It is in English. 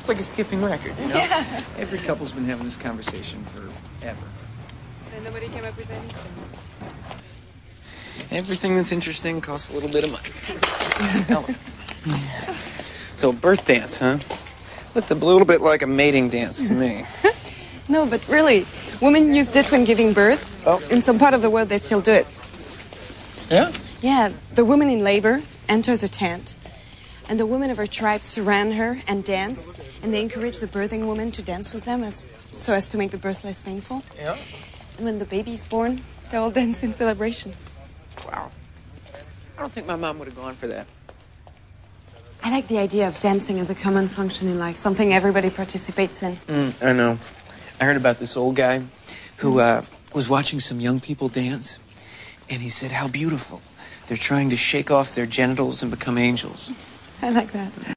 like a skipping record, you know? Yeah. Every couple's been having this conversation forever. And nobody came up with anything. Everything that's interesting costs a little bit of money. Ellen. So, birth dance, huh? Looked a little bit like a mating dance to me. No, but really, women used it when giving birth. Oh. In some part of the world, they still do it. Yeah? Yeah, the woman in labor enters a tent, and the women of her tribe surround her and dance, and they encourage the birthing woman to dance with them so as to make the birth less painful. Yeah? And when the baby's born, they all dance in celebration. Wow. I don't think my mom would have gone for that. I like the idea of dancing as a common function in life, something everybody participates in. I know. I heard about this old guy who was watching some young people dance, and he said how beautiful. They're trying to shake off their genitals and become angels. I like that.